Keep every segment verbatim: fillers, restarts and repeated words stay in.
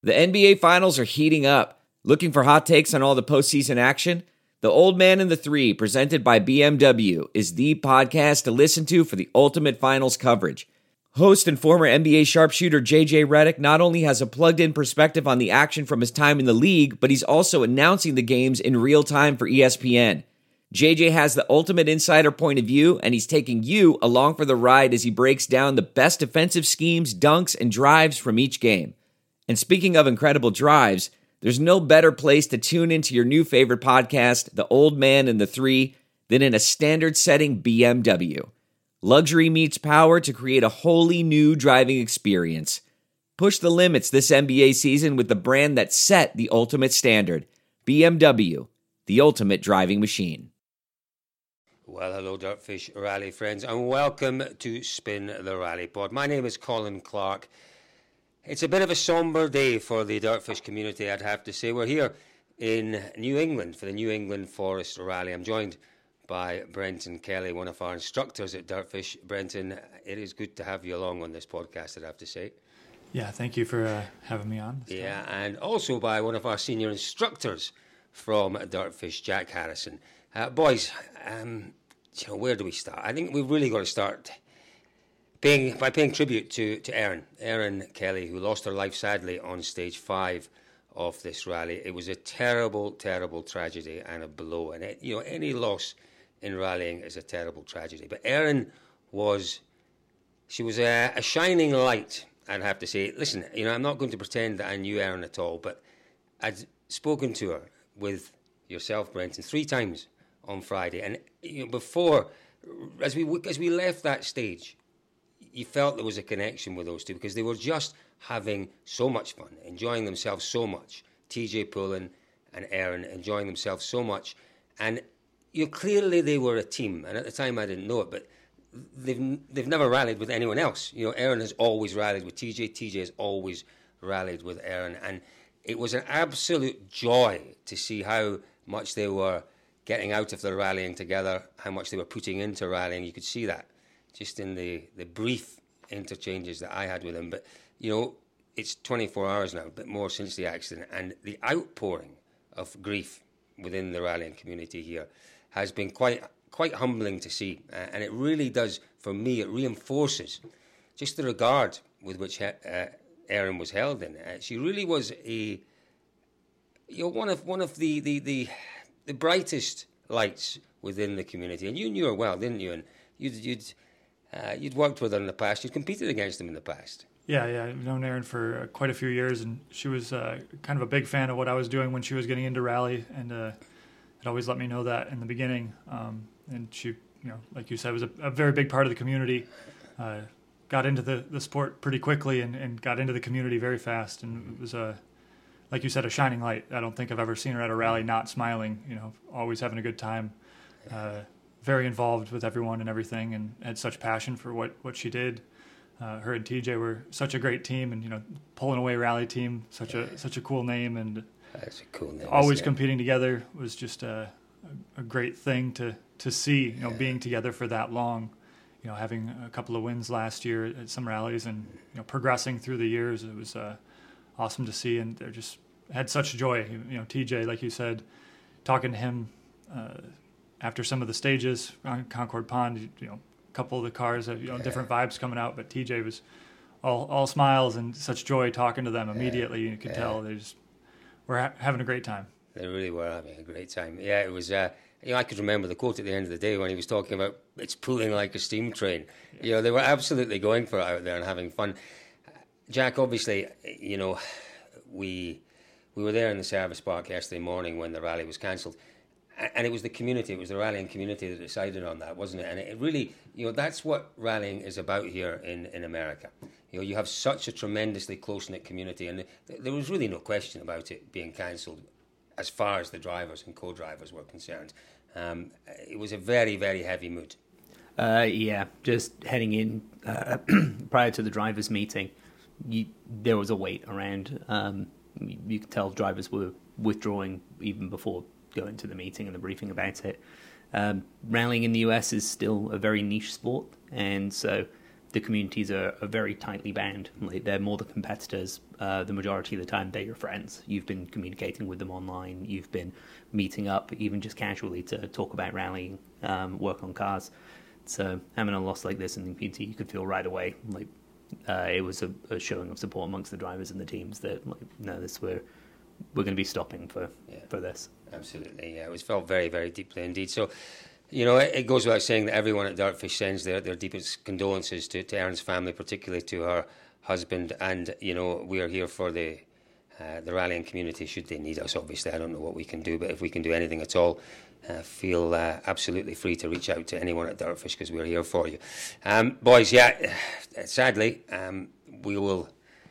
The N B A Finals are heating up. Looking for hot takes on all the postseason action? The Old Man and the Three, presented by B M W, is the podcast to listen to for the ultimate finals coverage. Host and former N B A sharpshooter J J Redick not only has a plugged-in perspective on the action from his time in the league, but he's also announcing the games in real time for E S P N. J J has the ultimate insider point of view, and he's taking you along for the ride as he breaks down the best defensive schemes, dunks, and drives from each game. And speaking of incredible drives, there's no better place to tune into your new favorite podcast, The Old Man and the Three, than in a standard-setting B M W. Luxury meets power to create a wholly new driving experience. Push the limits this N B A season with the brand that set the ultimate standard, B M W, the ultimate driving machine. Well, hello, Dirtfish Rally friends, and welcome to Spin the Rally Pod. My name is Colin Clark. It's a bit of a somber day for the Dirtfish community, I'd have to say. We're here in New England for the New England Forest Rally. I'm joined by Brenton Kelly, one of our instructors at Dirtfish. Brenton, it is good to have you along on this podcast, I'd have to say. Yeah, thank you for uh, having me on. Yeah, and also by one of our senior instructors from Dirtfish, Jack Harrison. Uh, boys, um, you know, where do we start? I think we've really got to start Paying, by paying tribute to, to Erin, Erin Kelly, who lost her life sadly on stage five of this rally. It was a terrible, terrible tragedy and a blow. And, it, you know, any loss in rallying is a terrible tragedy. But Erin was, she was a, a shining light, I'd have to say. Listen, you know, I'm not going to pretend that I knew Erin at all, but I'd spoken to her with yourself, Brenton, three times on Friday. And, you know, before, as we as we left that stage, you felt there was a connection with those two because they were just having so much fun, enjoying themselves so much. T J Pullen and Erin enjoying themselves so much. And you know, clearly they were a team. And at the time I didn't know it, but they've they've never rallied with anyone else. You know, Erin has always rallied with T J. T J has always rallied with Erin. And it was an absolute joy to see how much they were getting out of their rallying together, how much they were putting into rallying. You could see that just in the, the brief interchanges that I had with him. But, you know, it's twenty-four hours now, a bit more since the accident, and the outpouring of grief within the rallying community here has been quite quite humbling to see. Uh, and it really does, for me, it reinforces just the regard with which uh, Erin was held in. Uh, she really was a, you know, one of one of the, the, the, the brightest lights within the community. And you knew her well, didn't you? And you'd... you'd Uh, you'd worked with her in the past. You'd competed against them in the past. Yeah, yeah. I've known Erin for uh, quite a few years, and she was uh, kind of a big fan of what I was doing when she was getting into rally, and uh, had always let me know that in the beginning. Um, and she, you know, like you said, was a, a very big part of the community. Uh, got into the, the sport pretty quickly and, and got into the community very fast, and it was a, like you said, a shining light. I don't think I've ever seen her at a rally not smiling. You know, always having a good time. Uh, very involved with everyone and everything, and had such passion for what, what she did. Uh, her and T J were such a great team, and, you know, Pulling Away Rally Team, such a such a cool name, and that's a cool name. Always competing together was just a, a, a great thing to, to see, you know, yeah. Being together for that long, you know, having a couple of wins last year at some rallies and, you know, progressing through the years. It was uh, awesome to see, and they just had such joy. You know, T J, like you said, talking to him, uh, after some of the stages on Concord Pond, you know, a couple of the cars, you know, different vibes coming out, but T J was all all smiles and such joy talking to them immediately. You could yeah. tell they just were ha- having a great time. They really were having a great time. Yeah, it was, uh, you know, I could remember the quote at the end of the day when he was talking about it's pulling like a steam train. Yeah. You know, they were absolutely going for it out there and having fun. Jack, obviously, you know, we we were there in the service park yesterday morning when the rally was cancelled. And it was the community, it was the rallying community that decided on that, wasn't it? And it really, you know, that's what rallying is about here in, in America. You know, you have such a tremendously close-knit community, and there was really no question about it being cancelled as far as the drivers and co-drivers were concerned. Um, it was a very, very heavy mood. Uh, yeah, just heading in uh, prior to the drivers' meeting, you, there was a wait around. Um, you, you could tell drivers were withdrawing even before going to the meeting and the briefing about it. Um, rallying in the U S is still a very niche sport, and so the communities are, are very tightly bound. Like, they're more the competitors. Uh, the majority of the time, they're your friends. You've been communicating with them online. You've been meeting up, even just casually, to talk about rallying, um, work on cars. So having a loss like this in the community, you could feel right away like uh, it was a, a showing of support amongst the drivers and the teams that, like, no, this we're we're going to be stopping for yeah. for this. Absolutely, yeah. It was felt very, very deeply indeed. So, you know, it, it goes without saying that everyone at Dirtfish sends their, their deepest condolences to, to Erin's family, particularly to her husband. And, you know, we are here for the uh, the rallying community should they need us. Obviously, I don't know what we can do, but if we can do anything at all, uh, feel uh, absolutely free to reach out to anyone at Dirtfish, because we're here for you. Um, boys, yeah, sadly, um, we will...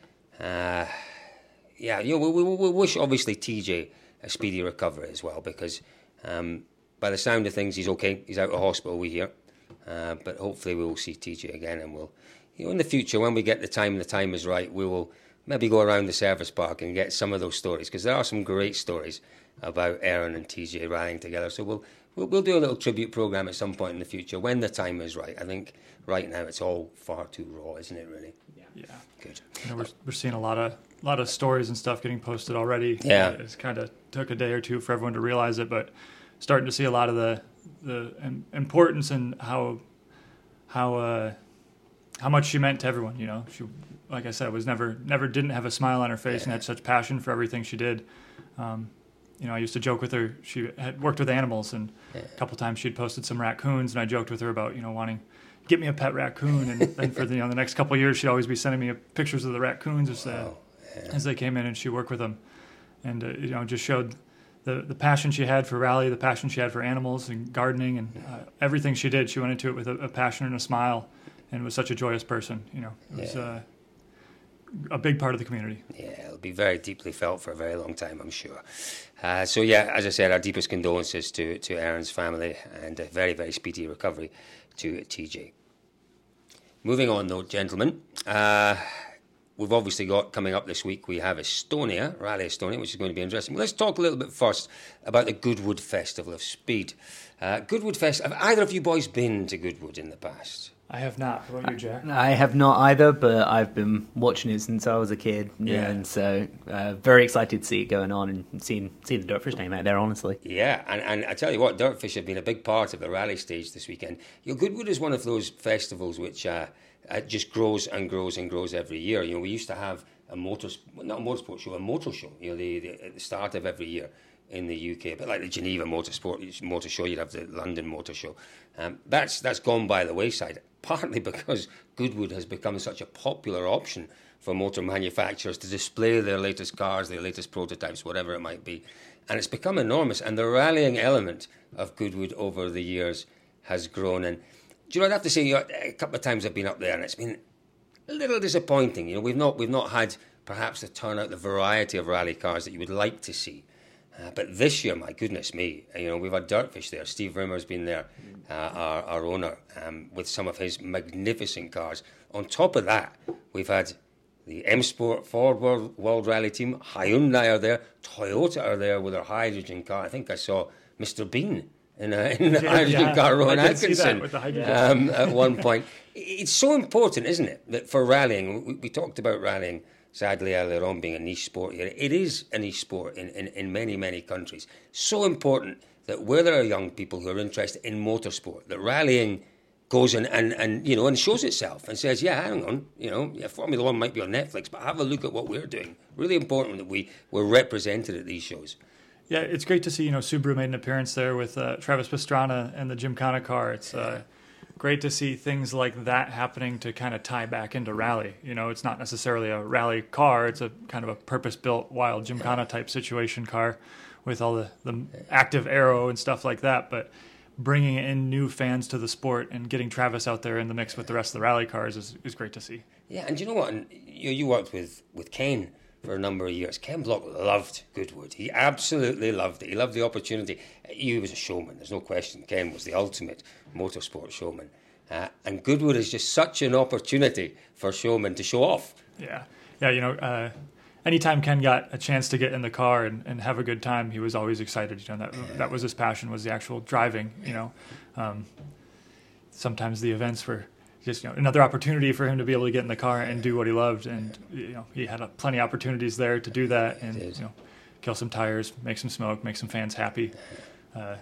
Uh, yeah, you know, we, we, we wish, obviously, T J a speedy recovery as well, because um, by the sound of things, he's okay. He's out of hospital, we hear. Uh, but hopefully we will see T J again, and we'll, you know, in the future, when we get the time and the time is right, we will maybe go around the service park and get some of those stories, because there are some great stories about Erin and T J rallying together. So we'll, we'll we'll do a little tribute program at some point in the future when the time is right. I think right now it's all far too raw, isn't it? Really? Yeah. Yeah. Good. You know, we're we're seeing a lot of a lot of stories and stuff getting posted already. Yeah. It's kind of took a day or two for everyone to realize it, but starting to see a lot of the the importance and how how uh, how much she meant to everyone. You know, she, like I said, was never never didn't have a smile on her face yeah. and had such passion for everything she did. Um, you know, I used to joke with her. She had worked with animals, and yeah. a couple times she'd posted some raccoons, and I joked with her about, you know, wanting, get me a pet raccoon. And then for the, you know, the next couple of years, she'd always be sending me pictures of the raccoons as, uh, wow. yeah. as they came in, and she'd work with them. And, uh, you know, just showed the, the passion she had for rally, the passion she had for animals and gardening, and uh, everything she did. She went into it with a, a passion and a smile, and was such a joyous person. You know, it was yeah. uh, a big part of the community. Yeah, it'll be very deeply felt for a very long time, I'm sure. Uh, so, yeah, as I said, our deepest condolences to, to Erin's family, and a very, very speedy recovery to T J. Moving on, though, gentlemen, uh, we've obviously got, coming up this week, we have Estonia, Rally Estonia, which is going to be interesting. Let's talk a little bit first about the Goodwood Festival of Speed. Uh, Goodwood Fest, have either of you boys been to Goodwood in the past? I have not. What about you, Jack? I have not either, but I've been watching it since I was a kid, yeah. and so uh, very excited to see it going on and seeing see the Dirtfish name out there, honestly. Yeah, and, and I tell you what, Dirtfish have been a big part of the rally stage this weekend. You know, Goodwood is one of those festivals which uh, uh, just grows and grows and grows every year. You know, we used to have a motor, not a motorsport show, a motor show. You know, the, the at the start of every year in the U K, but like the Geneva Motorsport Motor Show, you'd have the London Motor Show. Um, that's that's gone by the wayside, partly because Goodwood has become such a popular option for motor manufacturers to display their latest cars, their latest prototypes, whatever it might be. And it's become enormous, and the rallying element of Goodwood over the years has grown. And do you know, I'd have to say, you know, a couple of times I've been up there, and it's been a little disappointing. You know, we've not we've not had perhaps the turnout, the variety of rally cars that you would like to see. Uh, but this year, my goodness me, you know, we've had Dirtfish there. Steve Rimmer's been there, uh, our, our owner, um, with some of his magnificent cars. On top of that, we've had the M Sport Ford World, World Rally Team, Hyundai are there, Toyota are there with their hydrogen car. I think I saw Mister Bean in, a, in the yeah, hydrogen yeah. car, Rowan Atkinson, um, at one point. It's so important, isn't it, that for rallying, we, we talked about rallying, sadly, earlier on, being a niche sport here. It is a niche sport in, in, in many, many countries. So important that where there are young people who are interested in motorsport, that rallying goes and, and, and you know, and shows itself and says, yeah, hang on, you know, yeah, Formula One might be on Netflix, but have a look at what we're doing. Really important that we, we're represented at these shows. Yeah, it's great to see, you know, Subaru made an appearance there with uh, Travis Pastrana and the Gymkhana car. It's uh, great to see things like that happening to kind of tie back into rally. You know, it's not necessarily a rally car. It's a kind of a purpose-built wild Gymkhana type situation car with all the, the active aero and stuff like that. But bringing in new fans to the sport and getting Travis out there in the mix with the rest of the rally cars is, is great to see. Yeah, and you know what? And you, you worked with, with Ken for a number of years. Ken Block loved Goodwood. He absolutely loved it. He loved the opportunity. He was a showman, there's no question. Ken was the ultimate motorsport showman. Uh, and Goodwood is just such an opportunity for showmen to show off. Yeah. Yeah, you know, uh, anytime Ken got a chance to get in the car and, and have a good time, he was always excited. You know, that yeah. that was his passion, was the actual driving, you know. Um, sometimes the events were just, you know, another opportunity for him to be able to get in the car and do what he loved. And, you know, he had uh, plenty of opportunities there to do that and, you know, kill some tires, make some smoke, make some fans happy. Uh,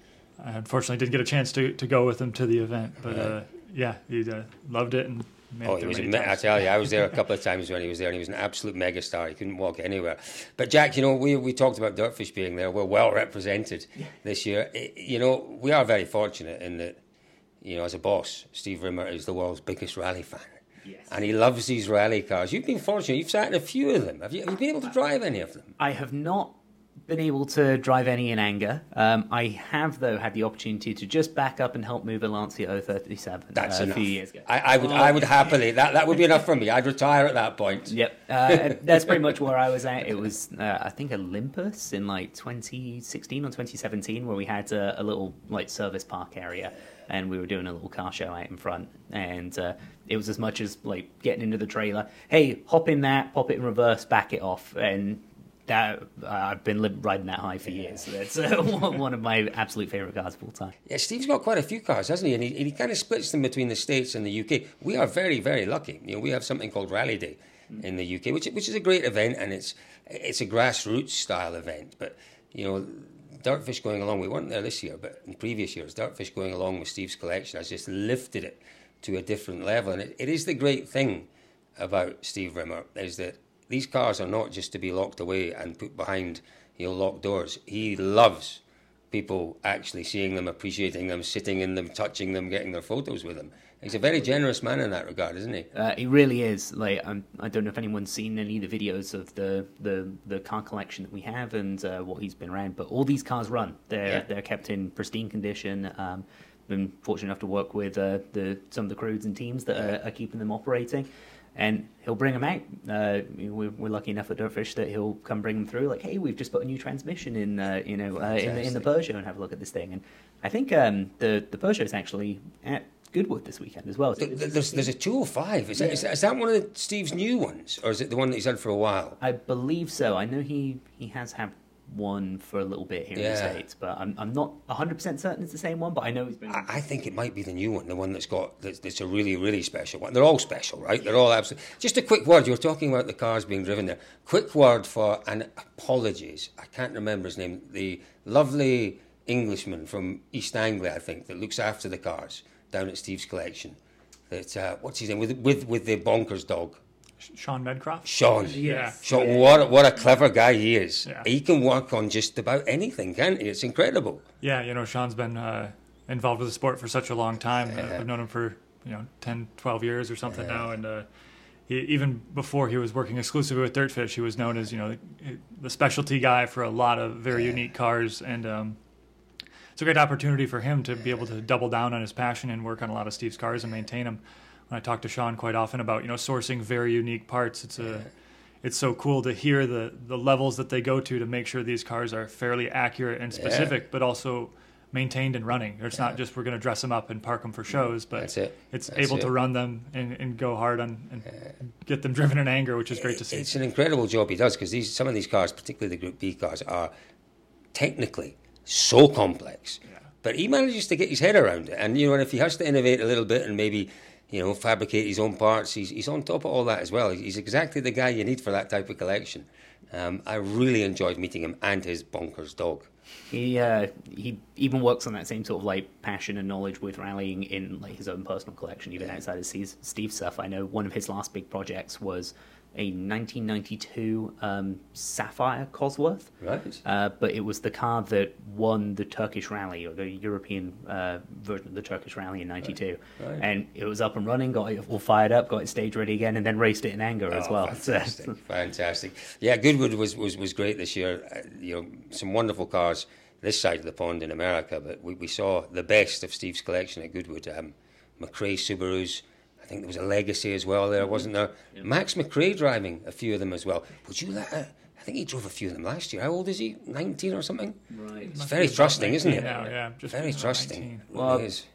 I unfortunately didn't get a chance to, to go with him to the event, but uh, yeah, he uh, loved it and made Oh, it he was. many A, times. I tell you, I was there a couple of times when he was there, and he was an absolute megastar. He couldn't walk anywhere. But Jack, you know, we we talked about Dirtfish being there. We're well represented this year. It, you know, we are very fortunate in that, you know, as a boss, Steve Rimmer is the world's biggest rally fan. Yes. And he loves these rally cars. You've been fortunate. You've sat in a few of them. Have you, have you been able to drive any of them? I have not been able to drive any in anger. Um, I have, though, had the opportunity to just back up and help move a Lancia oh thirty-seven That's uh, enough. a few years ago. I, I would, I would happily. That that would be enough for me. I'd retire at that point. Yep, uh, that's pretty much where I was at. It was, uh, I think, Olympus in like twenty sixteen or twenty seventeen, where we had a, a little like service park area, and we were doing a little car show out in front, and uh, it was as much as like getting into the trailer. Hey, hop in that, pop it in reverse, back it off, and that uh, I've been li- riding that high for years. That's uh, one of my absolute favorite cars of all time. Yeah, Steve's got quite a few cars, hasn't he? And he, he kind of splits them between the States and the U K. We are very, very lucky. You know, we have something called Rally Day in the U K, which which is a great event, and it's it's a grassroots style event. But you know, Dirtfish going along, we weren't there this year, but in previous years, Dirtfish going along with Steve's collection has just lifted it to a different level. And it, it is the great thing about Steve Rimmer is that these cars are not just to be locked away and put behind, you know, locked doors. He loves people actually seeing them, appreciating them, sitting in them, touching them, getting their photos with them. He's a very generous man in that regard, isn't he? Uh, he really is. Like, I'm, I don't know if anyone's seen any of the videos of the, the, the car collection that we have and uh, what he's been around, but all these cars run. They're Yeah. they're kept in pristine condition. Um, been fortunate enough to work with uh, the some of the crews and teams that are, are keeping them operating. And he'll bring them out. Uh, we're, we're lucky enough at Dirtfish that he'll come bring them through. Like, hey, we've just put a new transmission in, uh, you know, uh, in, the, in the Peugeot, and have a look at this thing. And I think um, the the Peugeot is actually at Goodwood this weekend as well. So Th- th- There's, there's a two oh five. Is, that, is, that, is that one of the, Steve's new ones, or is it the one that he's had for a while? I believe so. I know he, he has had one for a little bit here in the Yeah. States, but I'm I'm not one hundred percent certain it's the same one, but I know he's been... I, I think it might be the new one, the one that's got that's, that's a really, really special one. They're all special, right? They're all absolutely... Just a quick word. You were talking about the cars being driven there. Quick word for, and apologies, I can't remember his name, the lovely Englishman from East Anglia, I think, that looks after the cars down at Steve's collection. That uh, what's his name? With, with, with the bonkers dog. Sean Medcroft? Sean. Yeah. Sean, what, a- what a clever guy he is. Yeah. He can work on just about anything, can't he? It's incredible. Yeah, you know, Sean's been uh, involved with the sport for such a long time. Uh, I've known him for, you know, ten, twelve years or something now. And uh, he, even before he was working exclusively with Dirtfish, he was known as, you know, the, the specialty guy for a lot of very unique cars. And um, it's a great opportunity for him to be able to double down on his passion and work on a lot of Steve's cars and maintain them. When I talk to Sean quite often about, you know, sourcing very unique parts, it's a, it's so cool to hear the, the levels that they go to to make sure these cars are fairly accurate and specific, Yeah. but also maintained and running. It's not just we're going to dress them up and park them for shows, but That's it. it's That's able it. to run them and, and go hard on and get them driven in anger, which is great to see. It's an incredible job he does because these some of these cars, particularly the Group B cars, are technically so complex. Yeah. But he manages to get his head around it, and you know, and if he has to innovate a little bit and maybe, you know, fabricate his own parts, he's he's on top of all that as well. He's exactly the guy you need for that type of collection. Um, I really enjoyed meeting him and his bonkers dog. He uh, he even works on that same sort of like passion and knowledge with rallying in like his own personal collection, even outside of Steve's, Steve's stuff. I know one of his last big projects was a nineteen ninety-two um, Sapphire Cosworth, Right. uh, but it was the car that won the Turkish Rally, or the European uh, version of the Turkish Rally in ninety-two. Right. Right. And it was up and running, got it all fired up, got it stage ready again, and then raced it in anger as Oh, well. Fantastic, fantastic. Yeah, Goodwood was, was, was great this year. Uh, you know, some wonderful cars this side of the pond in America, but we, we saw the best of Steve's collection at Goodwood. Um, McRae Subarus. I think there was a Legacy as well there, wasn't there? Yeah. Max McRae driving a few of them as well. Would you let? Uh, I think he drove a few of them last year. How old is he? nineteen or something? Right. It's very trusting, isn't it? Now, yeah, just Very about trusting. nineteen. It Well, really is.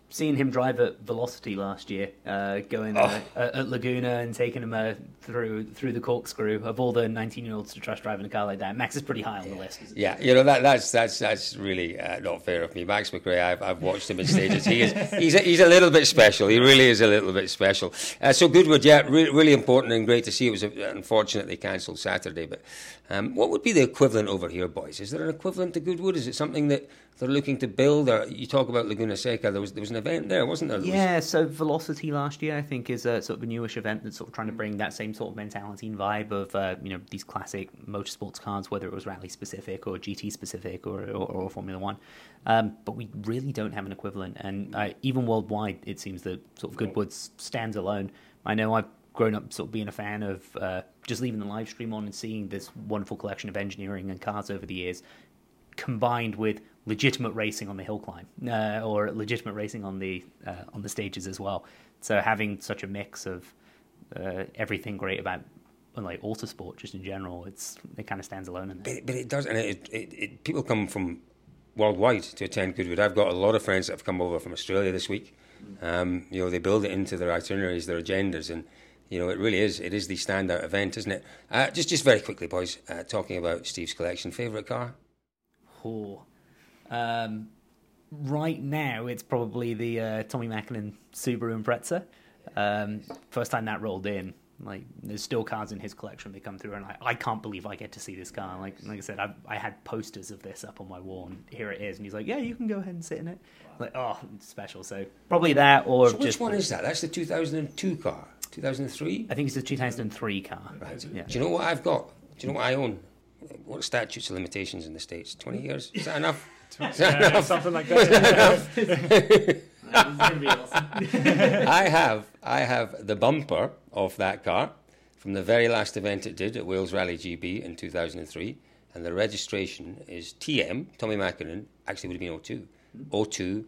seeing him drive at Velocity last year, uh, going uh, Oh. at Laguna and taking him uh, through through the corkscrew of all the nineteen-year-olds to trust driving a car like that, Max is pretty high on the list. Yeah, you know that that's that's that's really uh, not fair of me. Max McRae, I've I've watched him in stages. He is he's a, he's a little bit special. He really is a little bit special. Uh, so Goodwood, yeah, re- really important and great to see. It was uh, unfortunately cancelled Saturday, but um, what would be the equivalent over here, boys? Is there an equivalent to Goodwood? Is it something that they're looking to build? Or you talk about Laguna Seca. There was there was an event there, wasn't there? there was... Yeah, so Velocity last year, I think, is a sort of a newish event that's sort of trying to bring that same sort of mentality and vibe of uh, you know these classic motorsports cars, whether it was rally specific or G T specific or or, or Formula One. Um, but we really don't have an equivalent, and uh, even worldwide, it seems that sort of Goodwood stands alone. I know I've grown up sort of being a fan of uh, just leaving the live stream on and seeing this wonderful collection of engineering and cars over the years, combined with legitimate racing on the hill climb uh, or legitimate racing on the uh, on the stages as well. So having such a mix of uh, everything great about like autosport just in general, it's it kind of stands alone in there. But, but it does, and it, it, it, people come from worldwide to attend Goodwood. I've got a lot of friends that have come over from Australia this week. Um, you know, they build it into their itineraries, their agendas, and you know, it really is. It is the standout event, isn't it? Uh, just, just very quickly, boys. Uh, talking about Steve's collection, favourite car? Oh, um, right now it's probably the uh, Tommy Mäkinen Subaru Impreza. Um, first time that rolled in, like there's still cars in his collection. They come through, and I, I can't believe I get to see this car. Like, like I said, I, I had posters of this up on my wall, and here it is. And he's like, "Yeah, you can go ahead and sit in it." Like, oh, it's special. So probably that, or So which just one is that? That's the two thousand two car, two thousand three. I think it's the two thousand three car. Right. Yeah. Do you know what I've got? Do you know what I own? What statutes of limitations in the States? Twenty years? Is that enough? Is that Yeah, enough? something like that. That was gonna be awesome. I have I have the bumper of that car from the very last event it did at Wales Rally G B in two thousand three, and the registration is T M, Tommy Mäkinen, actually would have been O two, O two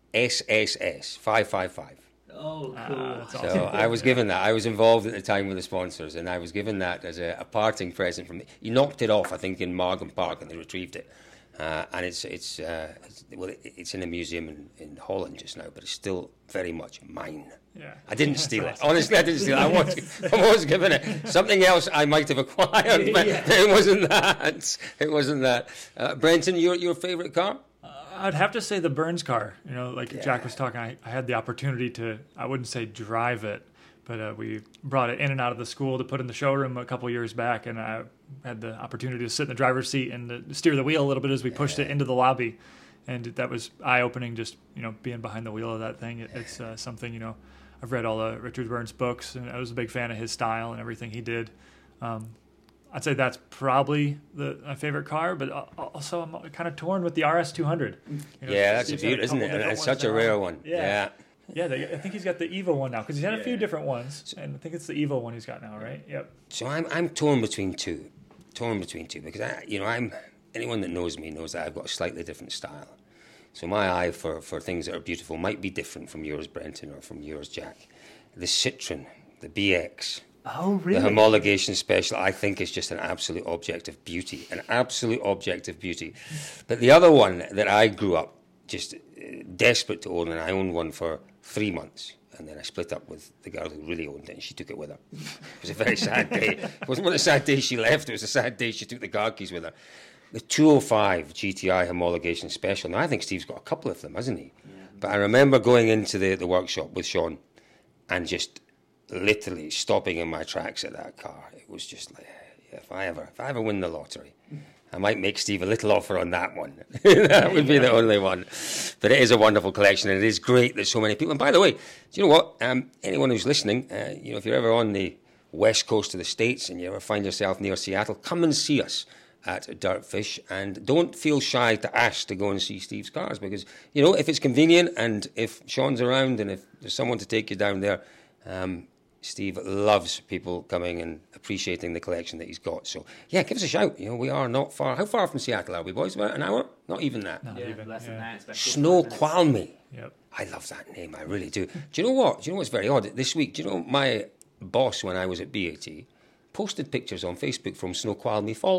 S S S five five five. Oh, cool. Ah, that's So awesome. I was given that. I was involved at the time with the sponsors, and I was given that as a, a parting present from me. He knocked it off, I think, in Margam Park, and they retrieved it. Uh, and it's it's, uh, it's well, it, it's in a museum in, in Holland just now, but it's still very much mine. Yeah. I didn't steal it. That's awesome. Honestly, I didn't steal it. I was, I was given it. Something else I might have acquired, but Yeah. it wasn't that. It wasn't that. Uh, Brenton, your your favourite car? I'd have to say the Burns car. You know, like Yeah. Jack was talking, I, I had the opportunity to, I wouldn't say drive it, but uh, we brought it in and out of the school to put in the showroom a couple years back, and I had the opportunity to sit in the driver's seat and to steer the wheel a little bit as we pushed it into the lobby. And that was eye-opening, just, you know, being behind the wheel of that thing. It, it's uh, something, you know, I've read all of Richard Burns' books, and I was a big fan of his style and everything he did. Um, I'd say that's probably the my favorite car, but al- also I'm kind of torn with the R S two hundred. You know, Yeah, that's a Steve's had beauty, isn't couple it? And different it's ones such a now. rare one. Yeah. Yeah. Yeah, they, I think he's got the Evo one now because he's had a few Yeah. different ones, and I think it's the Evo one he's got now, right? Yep. So I'm I'm torn between two, torn between two because I, you know, I'm anyone that knows me knows that I've got a slightly different style. So my eye for, for things that are beautiful might be different from yours, Brenton, or from yours, Jack. The Citroen, the B X, Oh, the really? homologation special, I think is just an absolute object of beauty, an absolute object of beauty. But the other one that I grew up just uh, desperate to own, and I owned one for three months. And then I split up with the girl who really owned it, and she took it with her. It was a very sad day. It wasn't one of the sad days she left, it was a sad day she took the car keys with her. The two oh five G T I homologation special. Now, I think Steve's got a couple of them, hasn't he? Yeah. But I remember going into the, the workshop with Sean and just literally stopping in my tracks at that car. It was just like, yeah, if I ever if I ever win the lottery, I might make Steve a little offer on that one. That would be the only one. But it is a wonderful collection, and it is great that so many people... And by the way, do you know what? Um, anyone who's listening, uh, you know, if you're ever on the west coast of the States and you ever find yourself near Seattle, come and see us at Dirtfish, and don't feel shy to ask to go and see Steve's cars, because, you know, if it's convenient and if Sean's around and if there's someone to take you down there, um, Steve loves people coming and appreciating the collection that he's got. So, yeah, give us a shout. You know, we are not far. How far from Seattle are we, boys? About an hour? Not even that. Not Yeah, even. less than yeah. that. It's about Snoqualmie. Yep. I love that name. I really do. Do you know what? Do you know what's very odd? This week, do you know my boss, when I was at B A T, posted pictures on Facebook from Snoqualmie Falls.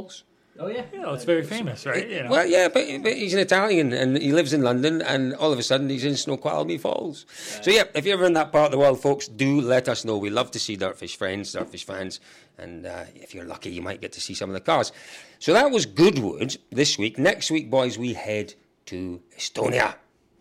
Oh yeah, You know, it's very famous, right? You know. Well, yeah, but, but he's an Italian and he lives in London, and all of a sudden he's in Snoqualmie Falls. Yeah. So yeah, if you're ever in that part of the world, folks, do let us know. We love to see Dirtfish friends, Dirtfish fans, and uh, if you're lucky, you might get to see some of the cars. So that was Goodwood this week. Next week, boys, we head to Estonia.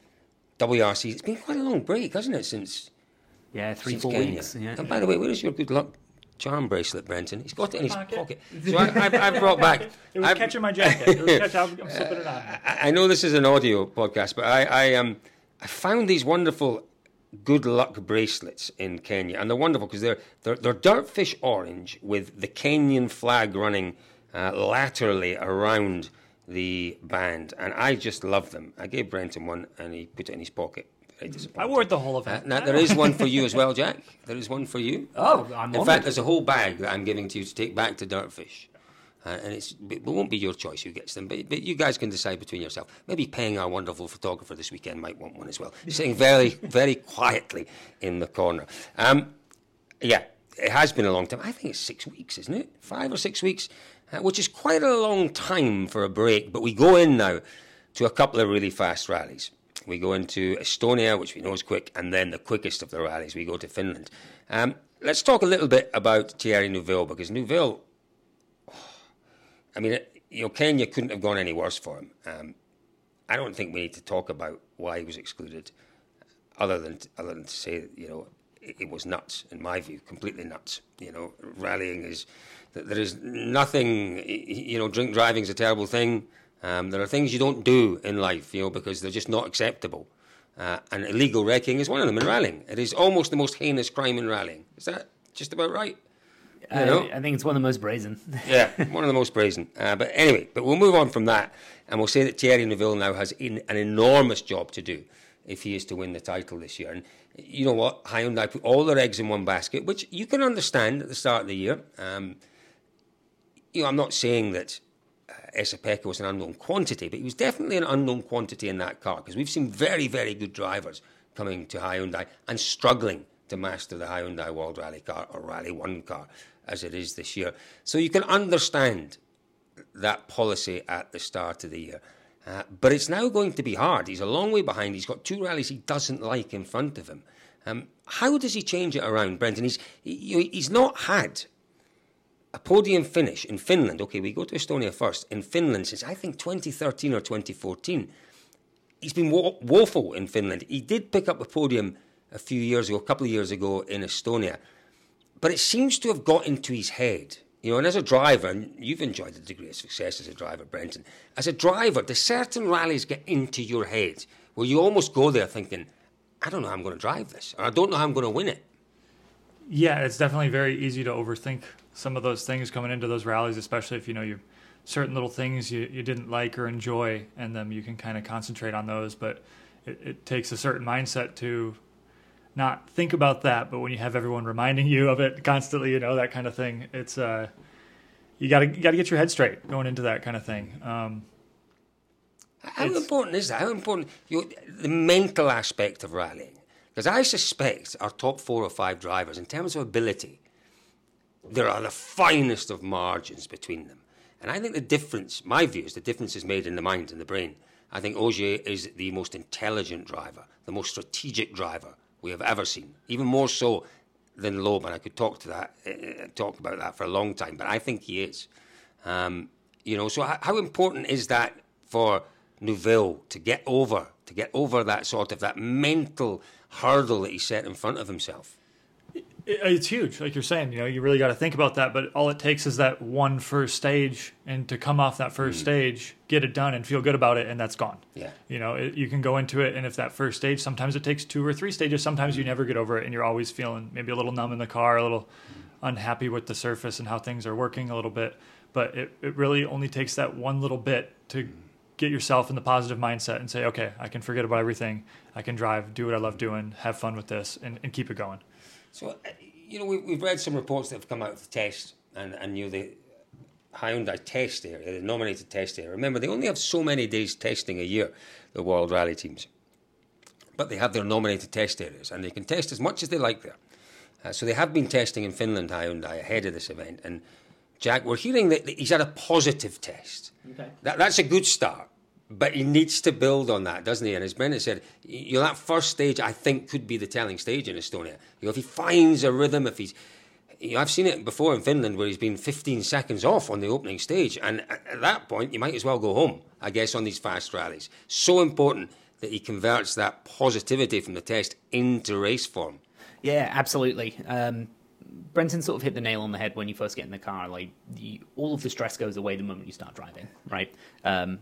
W R C. It's been quite a long break, hasn't it, since yeah, three, since four Kenya. weeks. Yeah. And by the way, where is your good luck charm bracelet, Brenton? He's got it in his pocket. pocket. So I, I've, I've brought back. It was I've, catching my jacket. It was catching, I'm, I'm slipping it on. I, I know this is an audio podcast, but I, I um I found these wonderful good luck bracelets in Kenya, and they're wonderful because they're they're they're Dirtfish orange with the Kenyan flag running uh, laterally around the band, and I just love them. I gave Brenton one, and he put it in his pocket. I wore it the whole event. Uh, now, there is one for you as well, Jack. There is one for you. Oh, I'm In honored. fact, there's a whole bag that I'm giving to you to take back to Dirtfish. Uh, and it's, it won't be your choice who gets them, but, but you guys can decide between yourself. Maybe Peng, our wonderful photographer this weekend, might want one as well. Sitting very, very quietly in the corner. Um, yeah, it has been a long time. I think it's six weeks, isn't it? Five or six weeks, uh, which is quite a long time for a break. But we go in now to a couple of really fast rallies. We go into Estonia, which we know is quick, and then the quickest of the rallies, we go to Finland. Um, let's talk a little bit about Thierry Neuville, because Neuville, oh, I mean, you know, Kenya couldn't have gone any worse for him. Um, I don't think we need to talk about why he was excluded, other than to, other than to say, you know, it, it was nuts, in my view, completely nuts. You know, rallying is, there is nothing, you know, drink driving is a terrible thing. Um, there are things you don't do in life, you know, because they're just not acceptable. Uh, and illegal wrecking is one of them in rallying. It is almost the most heinous crime in rallying. Is that just about right? You I, know? I think it's one of the most brazen. Yeah, one of the most brazen. Uh, but anyway, but we'll move on from that, and we'll say that Thierry Neuville now has in, an enormous job to do if he is to win the title this year. And you know what? Hyundai put all their eggs in one basket, which you can understand at the start of the year. Um, you know, I'm not saying that Esa-Pekka was an unknown quantity, but he was definitely an unknown quantity in that car, because we've seen very, very good drivers coming to Hyundai and struggling to master the Hyundai World Rally car, or Rally One car, as it is this year. So you can understand that policy at the start of the year. Uh, but it's now going to be hard. He's a long way behind. He's got two rallies he doesn't like in front of him. Um, how does he change it around, Brenton? He's, he, he's not had a podium finish in Finland. Okay, we go to Estonia first. In Finland since, I think, twenty thirteen or twenty fourteen. He's been wo- woeful in Finland. He did pick up a podium a few years ago, a couple of years ago in Estonia. But it seems to have got into his head. You know, and as a driver, and you've enjoyed a degree of success as a driver, Brenton, as a driver, do certain rallies get into your head where you almost go there thinking, I don't know how I'm going to drive this, or I don't know how I'm going to win it? Yeah, it's definitely very easy to overthink some of those things coming into those rallies, especially if you know you certain little things you, you didn't like or enjoy, and then you can kind of concentrate on those. But it, it takes a certain mindset to not think about that. But when you have everyone reminding you of it constantly, you know, that kind of thing, it's uh, you got to you got to get your head straight going into that kind of thing. Um, How important is that? How important you know, the mental aspect of rallying? Because I suspect our top four or five drivers, in terms of ability, there are the finest of margins between them. And I think the difference, my view is the difference is made in the mind and the brain. I think Ogier is the most intelligent driver, the most strategic driver we have ever seen, even more so than Loeb. And I could talk to that, uh, talk about that for a long time, but I think he is. Um, you know, so how, how important is that for Neuville to get over, to get over that sort of that mental hurdle that he set in front of himself? It's huge, like you're saying. You know, you really got to think about that. But all it takes is that one first stage, and to come off that first mm. stage, get it done, and feel good about it, and that's gone. Yeah. You know, it, you can go into it, and if that first stage, sometimes it takes two or three stages. Sometimes you never get over it, and you're always feeling maybe a little numb in the car, a little unhappy with the surface and how things are working a little bit. But it, it really only takes that one little bit to get yourself in the positive mindset and say, okay, I can forget about everything. I can drive, do what I love doing, have fun with this, and, and keep it going. So, you know, we, we've read some reports that have come out of the test, and, and you know, the Hyundai test area, the nominated test area. Remember, they only have so many days testing a year, the World Rally teams. But they have their nominated test areas, and they can test as much as they like there. Uh, so they have been testing in Finland, Hyundai, ahead of this event, and Jack, we're hearing that he's had a positive test. Okay. That, that's a good start. But he needs to build on that, doesn't he? And as Brendan said, you know, that first stage, I think, could be the telling stage in Estonia. You know, if he finds a rhythm, if he's... You know, I've seen it before in Finland where he's been fifteen seconds off on the opening stage. And at that point, you might as well go home, I guess, on these fast rallies. So important that he converts that positivity from the test into race form. Yeah, absolutely. Um, Brenton sort of hit the nail on the head when you first get in the car. Like, the, all of the stress goes away the moment you start driving, right? Um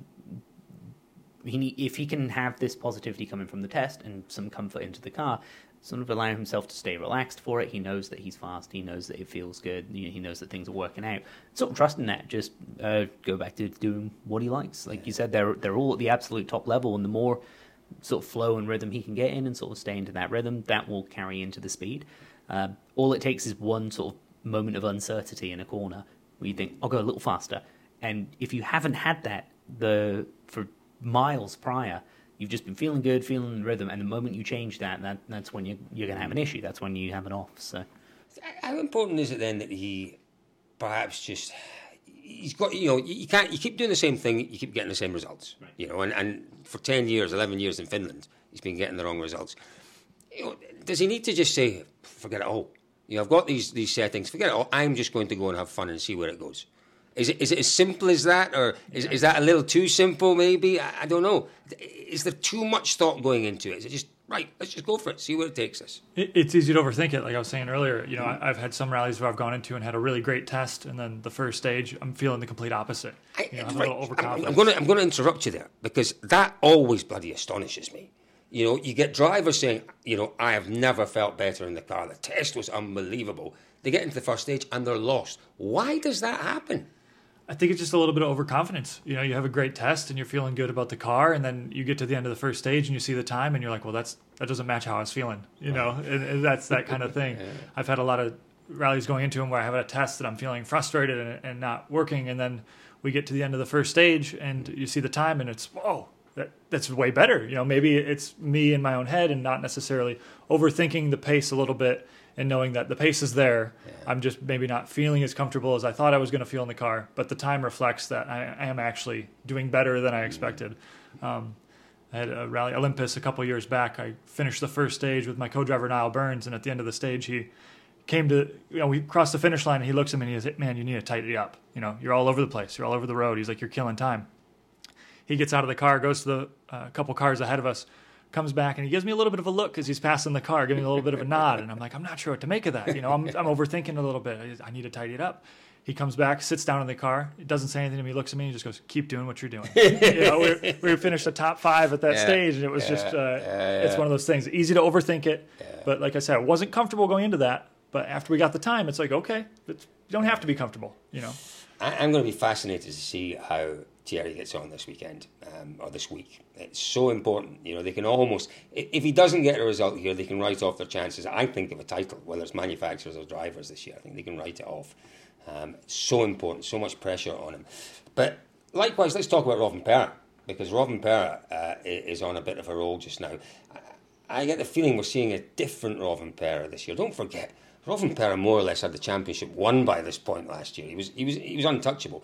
He, if he can have this positivity coming from the test and some comfort into the car, sort of allow himself to stay relaxed for it. He knows that he's fast. He knows that it feels good. You know, he knows that things are working out. Sort of trusting that. Just uh, go back to doing what he likes. Like you said, they're they're all at the absolute top level, and the more sort of flow and rhythm he can get in and sort of stay into that rhythm, that will carry into the speed. Uh, all it takes is one sort of moment of uncertainty in a corner where you think, I'll go a little faster. And if you haven't had that the for miles prior, you've just been feeling good, feeling the rhythm, and the moment you change that, that that's when you, you're going to have an issue. That's when you have an off. So, how important is it then that he perhaps just he's got you know you can't you keep doing the same thing, you keep getting the same results, right. you know, and, and for ten years, eleven years in Finland, he's been getting the wrong results. You know, does he need to just say, forget it all? You know, I've got these these settings, forget it all. I'm just going to go and have fun and see where it goes. Is it is it as simple as that, or is is that a little too simple? Maybe I, I don't know. Is there too much thought going into it? Is it just right? Let's just go for it. See where it takes us. It, it's easy to overthink it. Like I was saying earlier, you know, I, I've had some rallies where I've gone into and had a really great test, and then the first stage, I'm feeling the complete opposite. You know, I'm right. a little overconfident. I'm going to I'm going to interrupt you there because that always bloody astonishes me. You know, you get drivers saying, you know, I have never felt better in the car. The test was unbelievable. They get into the first stage and they're lost. Why does that happen? I think it's just a little bit of overconfidence. You know, you have a great test and you're feeling good about the car, and then you get to the end of the first stage and you see the time and you're like, well, that's that doesn't match how I was feeling. You know, and, and that's that kind of thing. Yeah. I've had a lot of rallies going into them where I have a test that I'm feeling frustrated and, and not working, and then we get to the end of the first stage and you see the time and it's, whoa, that that's way better. You know, maybe it's me in my own head and not necessarily overthinking the pace a little bit, and knowing that the pace is there. Yeah. I'm just maybe not feeling as comfortable as I thought I was going to feel in the car, but the time reflects that I, I am actually doing better than I expected. Um, I had a rally Olympus a couple years back. I finished the first stage with my co-driver Niall Burns, and at the end of the stage, he came to, you know, we crossed the finish line, and he looks at me and he says, man, you need to tighten it up. You know, you're all over the place. You're all over the road. He's like, you're killing time. He gets out of the car, goes to the uh, couple cars ahead of us, comes back, and he gives me a little bit of a look as he's passing the car, giving me a little bit of a nod. And I'm like, I'm not sure what to make of that. You know, I'm, I'm overthinking a little bit. I, I need to tidy it up. He comes back, sits down in the car. He doesn't say anything to me. He looks at me and just goes, keep doing what you're doing. You know, we, we finished the top five at that yeah, stage, and it was yeah, just, uh, yeah, yeah. it's one of those things. Easy to overthink it. Yeah. But like I said, I wasn't comfortable going into that. But after we got the time, it's like, okay, it's, you don't have to be comfortable, you know. I, I'm going to be fascinated to see how Thierry gets on this weekend, um, or this week. It's so important. You know, they can almost, if he doesn't get a result here, they can write off their chances, I think, of a title, whether it's manufacturers or drivers this year. I think they can write it off. Um, it's so important, so much pressure on him. But likewise, let's talk about Rovanperä, because Rovanperä uh, is on a bit of a roll just now. I, I get the feeling we're seeing a different Rovanperä this year. Don't forget, Rovanperä more or less had the championship won by this point last year. He was he was he was untouchable.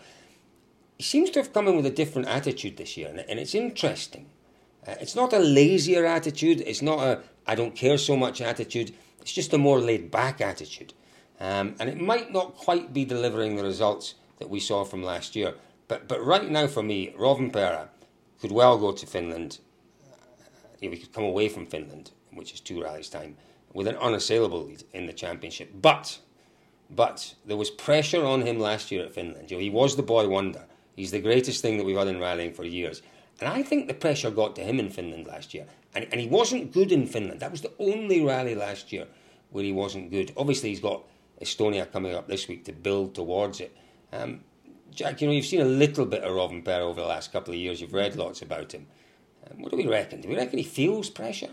He seems to have come in with a different attitude this year, and it's interesting. Uh, it's not a lazier attitude. It's not a I don't care so much attitude. It's just a more laid-back attitude. Um, and it might not quite be delivering the results that we saw from last year. But but right now, for me, Rovanperä could well go to Finland. Uh, you know, we could come away from Finland, which is two rallies' time, with an unassailable lead in the championship. But, but there was pressure on him last year at Finland. You know, he was the boy wonder. He's the greatest thing that we've had in rallying for years. And I think the pressure got to him in Finland last year. And, and he wasn't good in Finland. That was the only rally last year where he wasn't good. Obviously, he's got Estonia coming up this week to build towards it. Um, Jack, you know, you've seen a little bit of Rovanperä over the last couple of years. You've read lots about him. Um, what do we reckon? Do we reckon he feels pressure?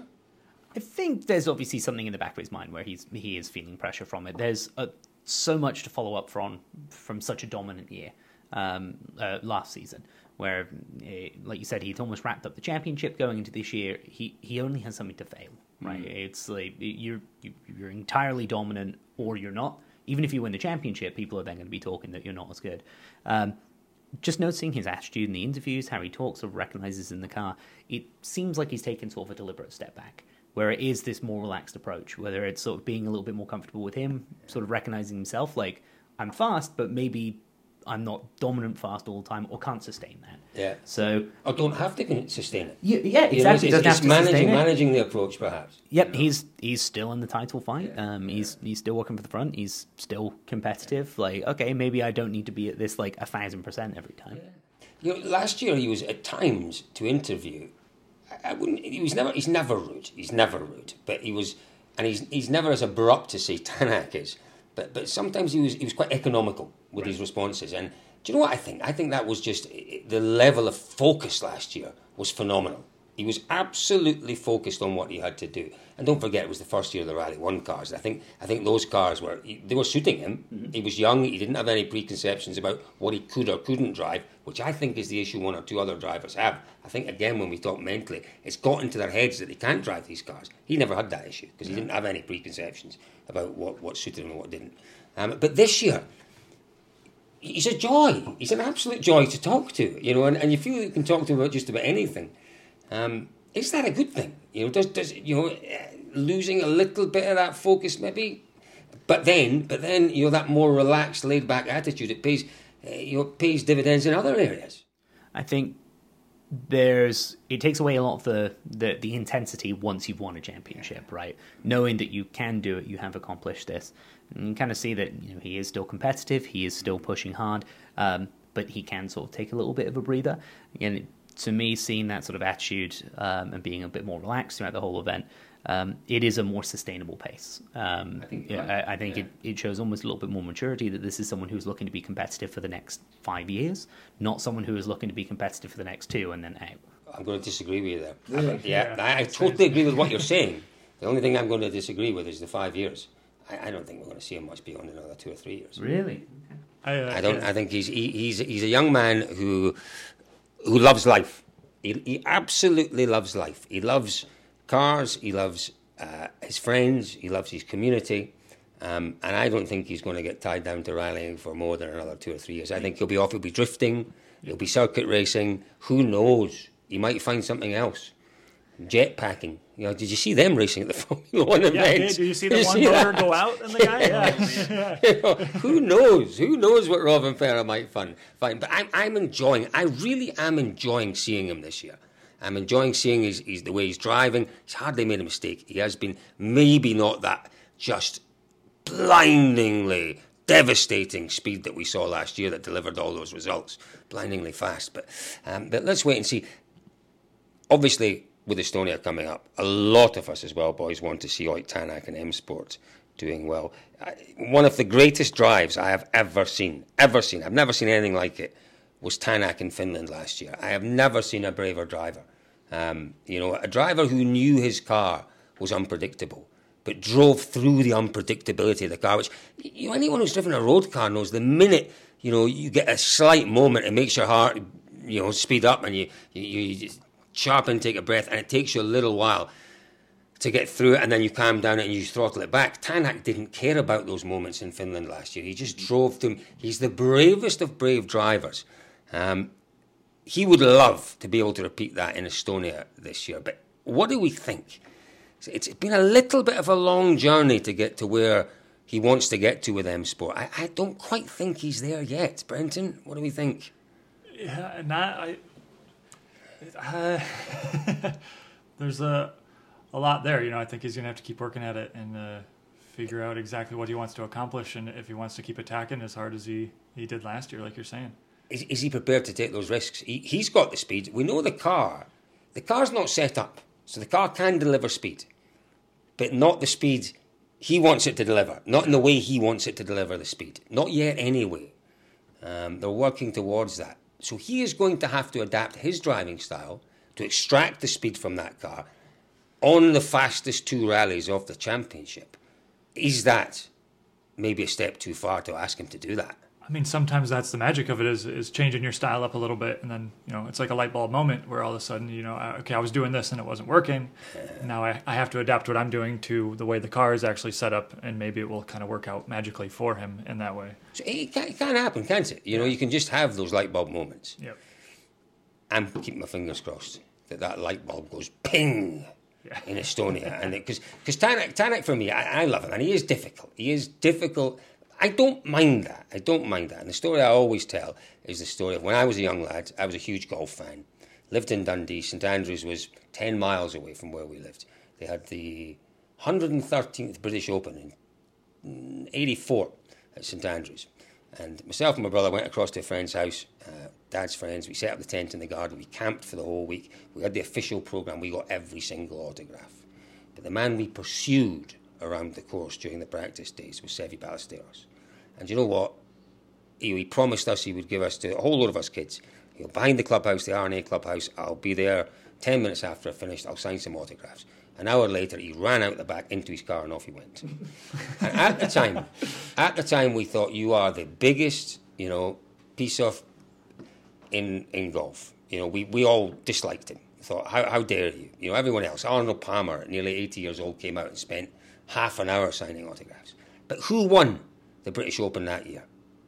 I think there's obviously something in the back of his mind where he's he is feeling pressure from it. There's uh, so much to follow up from from such a dominant year um, uh, last season, where, uh, like you said, he'd almost wrapped up the championship going into this year. He he only has something to fail, right? Mm. It's like you're you're entirely dominant or you're not. even if you win the championship, people are then going to be talking that you're not as good. Um, just noticing his attitude in the interviews, how he talks or recognizes in the car, it seems like he's taken sort of a deliberate step back, where it is this more relaxed approach, whether it's sort of being a little bit more comfortable with him, sort of recognizing himself, like, I'm fast, but maybe I'm not dominant fast all the time or can't sustain that. Yeah. So Or don't have to sustain it. yeah, yeah, exactly. You know, it's, Doesn't it's have to managing, sustain it. managing the approach, perhaps. Yep, you know? he's he's still in the title fight. Yeah, Um, yeah. he's he's still working for the front. He's still competitive. Like, okay, maybe I don't need to be at this like a thousand percent every time. Yeah. You know, last year he was at times to interview. I, I wouldn't. He was never. He's never rude. He's never rude. But he was, and he's he's never as abrupt as say Tanak is. But but sometimes he was he was quite economical with Right. his responses. And do you know what I think? I think that was just the level of focus last year was phenomenal. He was absolutely focused on what he had to do. And don't forget, it was the first year of the Rally One cars. I think I think those cars were they were suiting him. Mm-hmm. He was young. He didn't have any preconceptions about what he could or couldn't drive, which I think is the issue one or two other drivers have. I think again, when we talk mentally, it's got into their heads that they can't drive these cars. He never had that issue because he didn't have any preconceptions about what, what suited him and what didn't. Um, but this year, he's a joy. He's an absolute joy to talk to, you know, and, and you feel you can talk to him about just about anything. Um, is that a good thing? You know, does does you know losing a little bit of that focus maybe, but then but then you know that more relaxed, laid back attitude it pays uh, you know pays dividends in other areas. I think there's it takes away a lot of the, the, the intensity once you've won a championship, right? Knowing that you can do it, you have accomplished this. And you kind of see that you know he is still competitive, he is still pushing hard, um, but he can sort of take a little bit of a breather. And to me, seeing that sort of attitude um, and being a bit more relaxed throughout the whole event, um, it is a more sustainable pace. Um, I think, yeah, right. I, I think yeah. it, it shows almost a little bit more maturity that this is someone who's looking to be competitive for the next five years, not someone who is looking to be competitive for the next two and then out. I'm going to disagree with you there. Really? Yeah, Yeah. I, I totally agree with what you're saying. The only thing I'm going to disagree with is the five years. I, I don't think we're going to see him much beyond another two or three years. Really? I, uh, I don't. yeah. I think he's he, he's he's a young man who who loves life. He he absolutely loves life. He loves cars. He loves uh, his friends. He loves his community. Um, and I don't think he's going to get tied down to rallying for more than another two or three years. I think he'll be off. He'll be drifting. He'll be circuit racing. Who knows? He might find something else. Jet packing. You know, did you see them racing at the Formula One Yeah, events? did, did you see Did the you one see motor that? go out and the guy? Yeah. You know, who knows? Who knows what Robin Ferrer might find? Find. But I'm, I'm enjoying. I really am enjoying seeing him this year. I'm enjoying seeing his, his the way he's driving. He's hardly made a mistake. He has been maybe not that just blindingly devastating speed that we saw last year that delivered all those results. Blindingly fast. But um, but let's wait and see. Obviously, with Estonia coming up, a lot of us as well, boys, want to see Ott Tanak and M Sport doing well. I, one of the greatest drives I have ever seen, ever seen, I've never seen anything like it, was Tanak in Finland last year. I have never seen a braver driver. Um, you know, a driver who knew his car was unpredictable, but drove through the unpredictability of the car, which, you know, anyone who's driven a road car knows the minute, you know, you get a slight moment, it makes your heart, you know, speed up and you, you, you just sharpen, take a breath, and it takes you a little while to get through it, and then you calm down and you throttle it back. Tanak didn't care about those moments in Finland last year. He just drove through. He's the bravest of brave drivers. Um, he would love to be able to repeat that in Estonia this year. But what do we think? It's been a little bit of a long journey to get to where he wants to get to with M Sport. I, I don't quite think he's there yet. Brenton, what do we think? Yeah, not I. Uh, there's a a lot there, you know. I think he's gonna have to keep working at it and uh, figure out exactly what he wants to accomplish, and if he wants to keep attacking as hard as he, he did last year, like you're saying. Is, is he prepared to take those risks? He, he's got the speed. We know the car. The car's not set up, so the car can deliver speed, but not the speed he wants it to deliver, not in the way he wants it to deliver the speed. Not yet, anyway. Um, they're working towards that. So he is going to have to adapt his driving style to extract the speed from that car on the fastest two rallies of the championship. Is that maybe a step too far to ask him to do that? I mean, sometimes that's the magic of it is is changing your style up a little bit, and then you know it's like a light bulb moment where all of a sudden you know I- okay I was doing this and it wasn't working. Now I, I have to adapt what I'm doing to the way the car is actually set up, and maybe it will kind of work out magically for him in that way. So it can, it can happen, can't it? You know, you can just have those light bulb moments. Yep. I'm keeping my fingers crossed that that light bulb goes ping Yeah. in Estonia, and because because Tanak Tanak for me, I, I love him, and he is difficult. He is difficult. I don't mind that. I don't mind that. And the story I always tell is the story of when I was a young lad. I was a huge golf fan. Lived in Dundee. St Andrews was ten miles away from where we lived. They had the one hundred thirteenth British Open in eighty-four at St Andrews. And myself and my brother went across to a friend's house, uh, Dad's friends. We set up the tent in the garden. We camped for the whole week. We had the official programme. We got every single autograph. But the man we pursued around the course during the practice days was Seve Ballesteros. And you know what? He, he promised us he would give us to a whole load of us kids. You know, behind the clubhouse, the R N A clubhouse, I'll be there ten minutes after I finished. I'll sign some autographs. An hour later, he ran out the back into his car and off he went. And at the time, at the time, we thought you are the biggest, you know, piece of in in golf. You know, we, we all disliked him. We thought, how how dare you? You know, everyone else. Arnold Palmer, at nearly eighty years old, came out and spent half an hour signing autographs. But who won the British Open that year?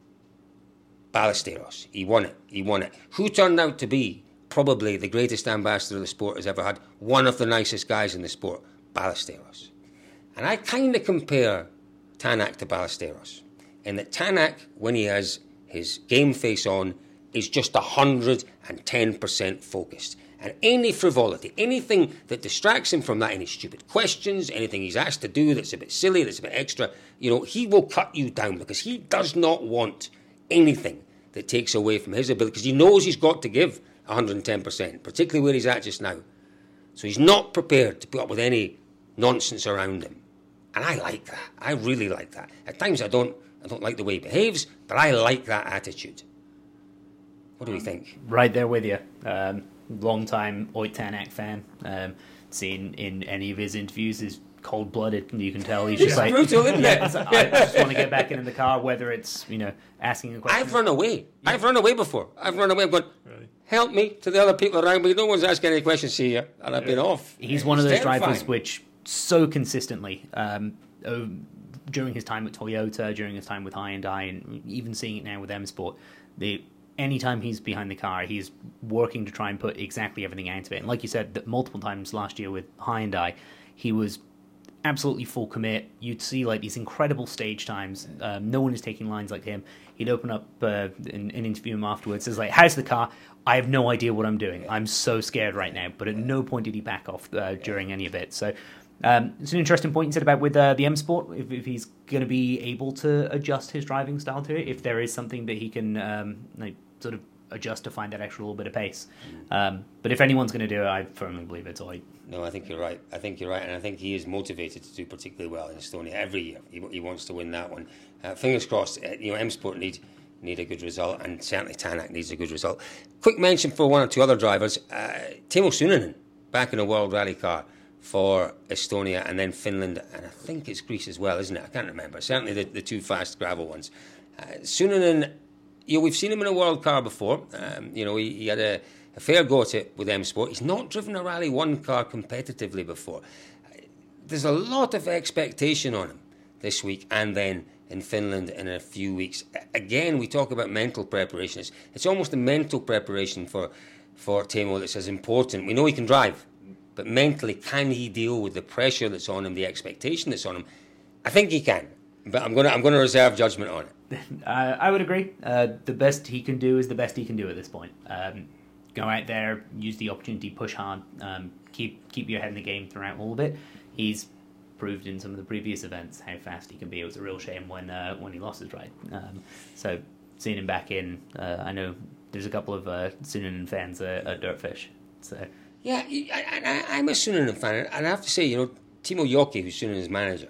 Ballesteros. He won it. He won it. Who turned out to be probably the greatest ambassador the sport has ever had? One of the nicest guys in the sport, Ballesteros. And I kind of compare Tanak to Ballesteros in that Tanak, when he has his game face on, is just one hundred ten percent focused. And any frivolity, anything that distracts him from that, any stupid questions, anything he's asked to do that's a bit silly, that's a bit extra, you know, he will cut you down because he does not want anything that takes away from his ability, because he knows he's got to give one hundred ten percent, particularly where he's at just now. So he's not prepared to put up with any nonsense around him. And I like that. I really like that. At times I don't I don't like the way he behaves, but I like that attitude. What do we think? Right there with you. Um, long-time Oyt Tanak fan. Um, seen in any of his interviews is cold-blooded. You can tell he's just It's like brutal, isn't it? "Yeah, I just want to get back in the car." Whether it's you know asking a question. I've run away. Yeah. I've run away before. I've run away. I've gone, Really? help me, to the other people around me. No one's asking any questions, see you. And I've been off. He's one of those It's drivers terrifying. which so consistently, um, oh, during his time at Toyota, during his time with Hyundai, and even seeing it now with M Sport, the anytime he's behind the car, he's working to try and put exactly everything out of it. And like you said, that multiple times last year with Hyundai, he was absolutely full commit. You'd see like these incredible stage times. Um, no one is taking lines like him. He'd open up uh, and, and interview him afterwards. It's like, "How's the car? I have no idea what I'm doing. I'm so scared right now." But at no point did he back off uh, during any of it. So um, it's an interesting point you said about with uh, the M Sport. If, if he's going to be able to adjust his driving style to it, if there is something that he can um, like, sort of adjust to find that extra little bit of pace. Um, but if anyone's going to do it, I firmly believe it's Oyt. No, I think you're right. I think you're right, and I think he is motivated to do particularly well in Estonia every year. He, he wants to win that one. Uh, fingers crossed. Uh, you know, M Sport need need a good result, and certainly Tanak needs a good result. Quick mention for one or two other drivers: uh, Timo Sunonen back in a World Rally car for Estonia, and then Finland, and I think it's Greece as well, isn't it? I can't remember. Certainly the, the two fast gravel ones. Uh, Sunonen, you know, we've seen him in a world car before. Um, you know, he, he had a. A fair go at it with M Sport. He's not driven a Rally one car competitively before. There's a lot of expectation on him this week and then in Finland in a few weeks. Again, we talk about mental preparation. It's, it's almost a mental preparation for, for Timo that's as important. We know he can drive, but mentally, can he deal with the pressure that's on him, the expectation that's on him? I think he can, but I'm going to I'm going to reserve judgment on it. Uh, I would agree. Uh, the best he can do is the best he can do at this point. Um, Go out there, use the opportunity, push hard, um, keep keep your head in the game throughout all of it. He's proved in some of the previous events how fast he can be. It was a real shame when uh, when he lost his ride. Um, so seeing him back in, uh, I know there's a couple of uh, Sunonen fans uh, at Dirtfish. So yeah, I, I, I'm a Sunonen fan, and I have to say, you know, Timo Joki, who's Sunenen's manager,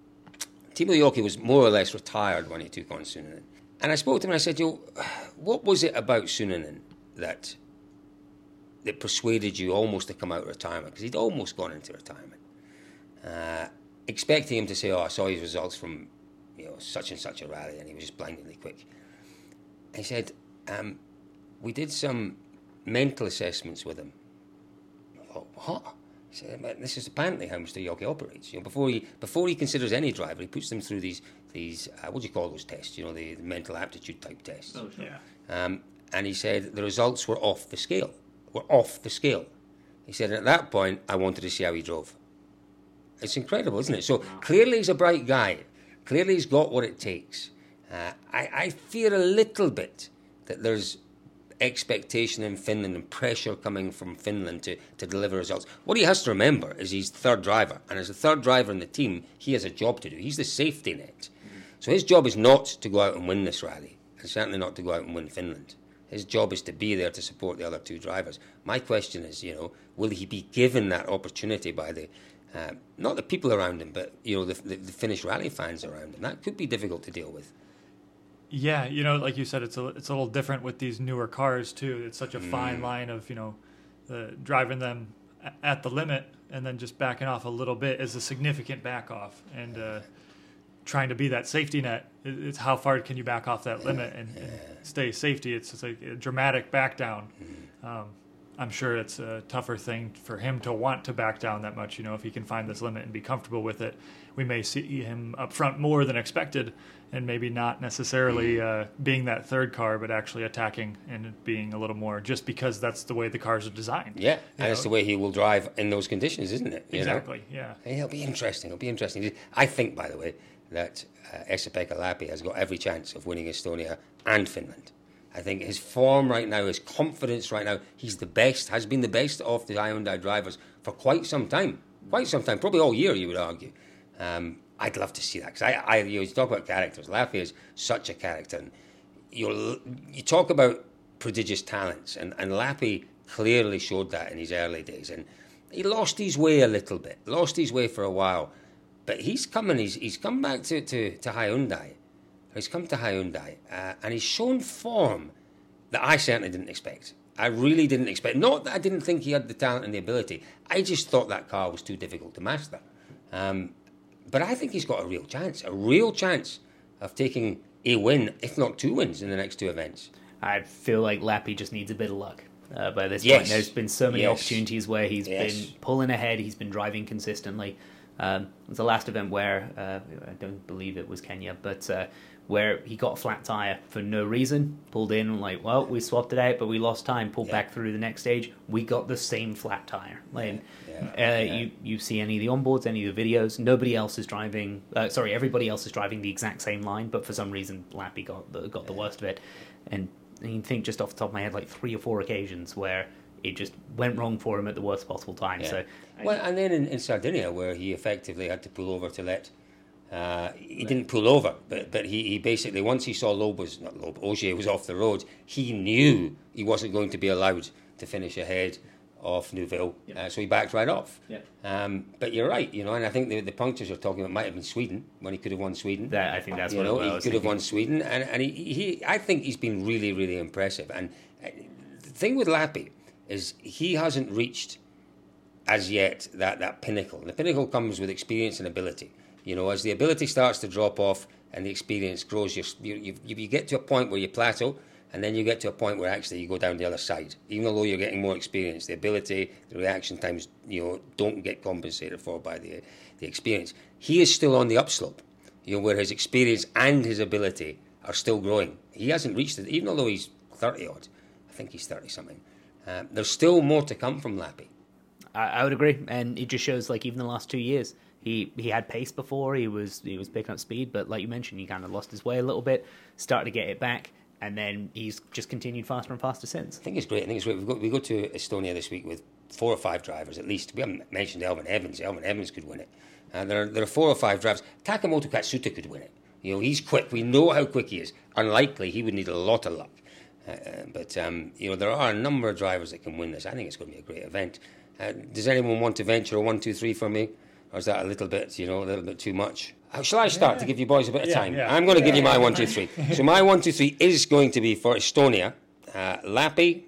Timo Joki was more or less retired when he took on Sunonen. And I spoke to him and I said, "Yo, what was it about Sunonen that?" that persuaded you almost to come out of retirement, because he'd almost gone into retirement, uh, expecting him to say, "Oh, I saw his results from, you know, such and such a rally," and he was just blindingly quick. he said, um, we did some mental assessments with him. I thought, what? He said, this is apparently how Mister Yockey operates. You know, before he before he considers any driver, he puts them through these these uh, what do you call those tests? You know, the, the mental aptitude type tests. Oh, sure. Yeah. Um, and he said the results were off the scale. Were off the scale. He said, at that point, I wanted to see how he drove. It's incredible, isn't it? So clearly he's a bright guy. Clearly he's got what it takes. Uh, I, I fear a little bit that there's expectation in Finland and pressure coming from Finland to, to deliver results. What he has to remember is he's the third driver, and as the third driver in the team, he has a job to do. He's the safety net. Mm-hmm. So his job is not to go out and win this rally, and certainly not to go out and win Finland. His job is to be there to support the other two drivers. My question is, you know, will he be given that opportunity by the, uh, not the people around him, but, you know, the, the, the Finnish rally fans around him? That could be difficult to deal with. Yeah, you know, like you said, it's a it's a little different with these newer cars too. It's such a mm. fine line of, you know, uh, driving them at the limit and then just backing off a little bit is a significant back off, and uh, trying to be that safety net. It's how far can you back off that limit and, and stay safety. It's just like a dramatic back down. Mm. Um, I'm sure it's a tougher thing for him to want to back down that much. You know, if he can find this limit and be comfortable with it, we may see him up front more than expected, and maybe not necessarily uh, being that third car, but actually attacking and being a little more, just because that's the way the cars are designed. Yeah, and know? It's the way he will drive in those conditions, isn't it? You exactly, know? yeah. And it'll be interesting. It'll be interesting. I think, by the way, that uh, Esa-Pekka Lappi has got every chance of winning Estonia and Finland. I think his form right now, his confidence right now, he's the best, has been the best of the Hyundai drivers for quite some time. Quite some time, probably all year, you would argue. Um, I'd love to see that, because I, I, you, know, you talk about characters. Lappi is such a character. And you you talk about prodigious talents, and, and Lappi clearly showed that in his early days. And he lost his way a little bit, lost his way for a while. But he's coming, he's, he's come back to, to, to Hyundai. He's come to Hyundai, uh, and he's shown form that I certainly didn't expect. I really didn't expect. Not that I didn't think he had the talent and the ability. I just thought that car was too difficult to master. Um, but I think he's got a real chance, a real chance of taking a win, if not two wins, in the next two events. I feel like Lappi just needs a bit of luck. Uh, by this yes. point, there's been so many yes. opportunities where he's yes. been pulling ahead, he's been driving consistently. Um, it was the last event where, uh, I don't believe it was Kenya, but uh, where he got a flat tyre for no reason, pulled in, like, well, we swapped it out, but we lost time, pulled yeah. back through the next stage, we got the same flat tyre. Like, yeah. Yeah. Uh, yeah. You, you see any of the onboards, any of the videos, nobody else is driving, uh, sorry, everybody else is driving the exact same line, but for some reason, Lappi got the, got the worst of it. And you think just off the top of my head, like three or four occasions where it just went wrong for him at the worst possible time. Yeah. So, well, and then in, in Sardinia, where he effectively had to pull over to let, uh, he didn't pull over, but but he, he basically, once he saw Loeb was, not Loeb, Ogier was off the road, he knew he wasn't going to be allowed to finish ahead of Neuville, yep. uh, so he backed right off. Yep. Um, but you're right, you know, and I think the, the punctures you're talking about might have been Sweden, when he could have won Sweden. That, I think that's you what know, it was. he could have won Sweden, and, and he, he, I think he's been really, really impressive. And uh, the thing with Lappi is he hasn't reached, as yet, that, that pinnacle. The pinnacle comes with experience and ability. You know, as the ability starts to drop off and the experience grows, you, you, you get to a point where you plateau, and then you get to a point where actually you go down the other side. Even though you're getting more experience, the ability, the reaction times, you know, don't get compensated for by the the experience. He is still on the upslope, you know, where his experience and his ability are still growing. He hasn't reached it, even though he's thirty odd. I think he's thirty something. Um, there's still more to come from Lappi. I, I would agree, and it just shows, like, even the last two years, he he had pace before. He was he was picking up speed, but like you mentioned, he kind of lost his way a little bit, started to get it back. And then he's just continued faster and faster since. I think it's great. I think it's great. We go, we go to Estonia this week with four or five drivers at least. We haven't mentioned Elvin Evans. Elvin Evans could win it. Uh, there, are, there are four or five drivers. Takamoto Katsuta could win it. You know, he's quick. We know how quick he is. Unlikely, he would need a lot of luck. Uh, but, um, you know, there are a number of drivers that can win this. I think it's going to be a great event. Uh, does anyone want to venture a one, two, three for me? Or is that a little bit, you know, a little bit too much? How shall I start yeah. to give you boys a bit of yeah, time? Yeah. I'm going to yeah, give you my yeah. one, two, three. So my one, two, three is going to be for Estonia. Uh, Lappi.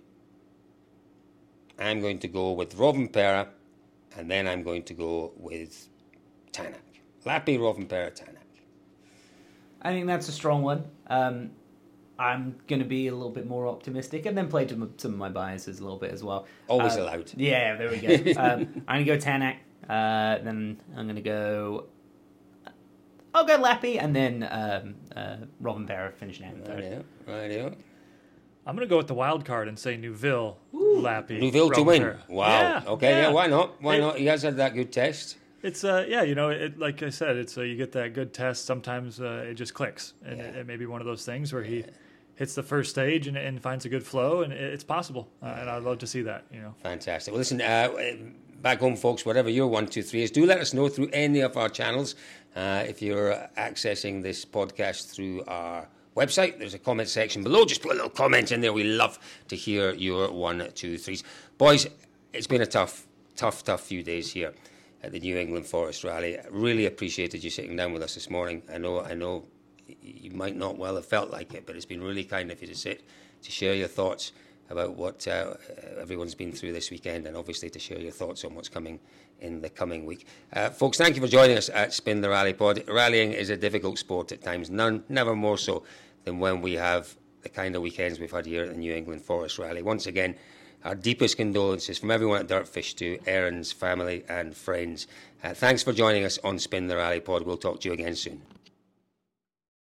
I'm going to go with Rovanperä, and then I'm going to go with Tänak. Lappi, Rovanperä, Tänak. I think that's a strong one. Um, I'm going to be a little bit more optimistic and then play to m- some of my biases a little bit as well. Always Uh, allowed. Yeah, there we go. um, I'm going to go Tanak, uh, then I'm going to go... I'll go Lappy, and then um, uh, Robin Barra finishing out in third. Right, yeah. Right, yeah. I'm going to go with the wild card and say Neuville, Lappy. Neuville to Robin win. Ferrer. Wow. Yeah, okay, yeah. yeah. why not? Why It- not? He has had that good test. It's uh yeah, you know, it, like I said, it's uh, you get that good test. Sometimes uh, it just clicks, and Yeah. it, it may be one of those things where he hits the first stage and, and finds a good flow, and it, it's possible. Uh, and I'd love to see that. You know, Fantastic. Well, listen, uh, back home, folks, whatever your one, two, three is, do let us know through any of our channels. Uh, if you're accessing this podcast through our website, there's a comment section below. Just put a little comment in there. We love to hear your one, two, threes. Boys, it's been a tough, tough, tough few days here at the New England Forest Rally. Really appreciated you sitting down with us this morning. I know, I know, you might not well have felt like it, but it's been really kind of you to sit, to share your thoughts about what uh, everyone's been through this weekend, and obviously to share your thoughts on what's coming in the coming week. Uh, folks, thank you for joining us at Spin the Rally Pod. Rallying is a difficult sport at times, none, never more so than when we have the kind of weekends we've had here at the New England Forest Rally. Once again, our deepest condolences from everyone at Dirtfish to Erin's family and friends. Uh, thanks for joining us on Spin the Rally Pod. We'll talk to you again soon.